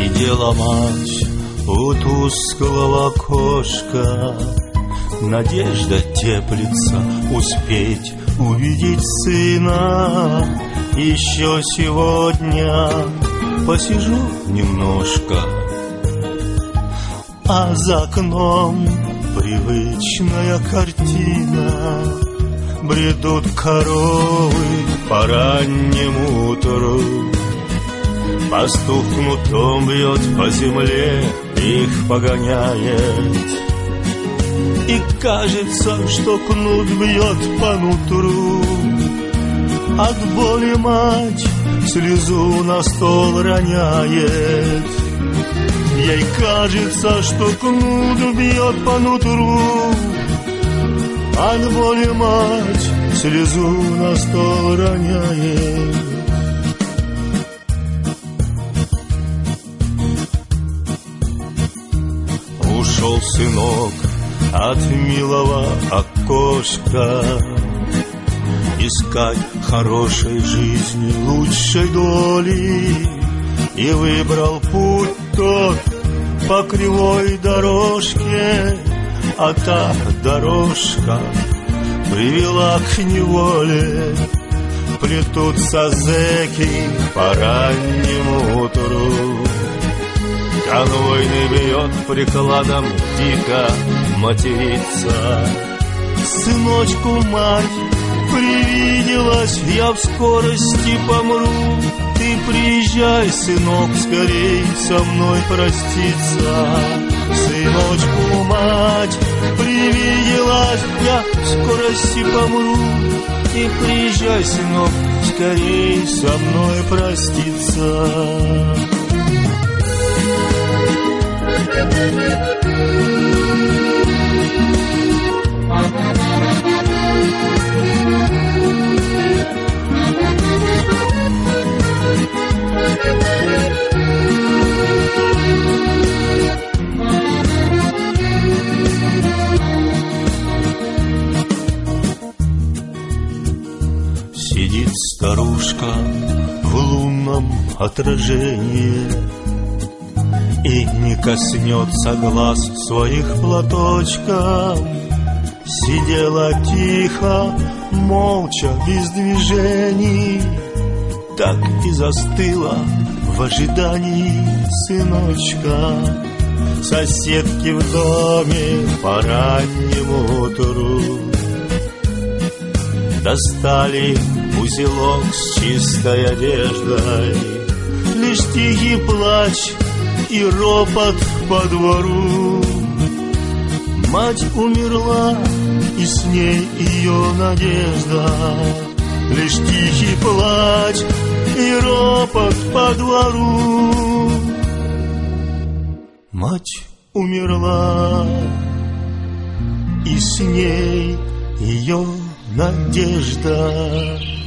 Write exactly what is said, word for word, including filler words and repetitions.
Сидела мать у тусклого окошка, надежда теплится успеть увидеть сына. Еще сегодня посижу немножко, а за окном привычная картина. Бредут коровы по раннему утру, пастух кнутом бьет по земле, их погоняет. И кажется, что кнут бьет по нутру. От боли мать слезу на стол роняет. Ей кажется, что кнут бьет по нутру. От боли мать слезу на стол роняет. Ушел сынок от милого окошка искать хорошей жизни, лучшей доли, и выбрал путь тот по кривой дорожке, а та дорожка привела к неволе. Плетутся зэки по раннему утру, конвойный бьет прикладом, дико матерится. Сыночку мать привиделась, я в скорости помру. Ты приезжай, сынок, скорей со мной проститься. Сыночку мать привиделась, я в скорости помру. Ты приезжай, сынок, скорей со мной проститься. Сидит старушка в лунном отражении и не коснется глаз своих платочком. Сидела тихо, молча, без движений, так и застыла в ожидании сыночка. Соседки в доме по раннему утру достали узелок с чистой одеждой, лишь тихий плач и ропот по двору. Мать умерла, и с ней ее надежда, лишь тихий плач и ропот по двору. Мать умерла, и с ней ее надежда.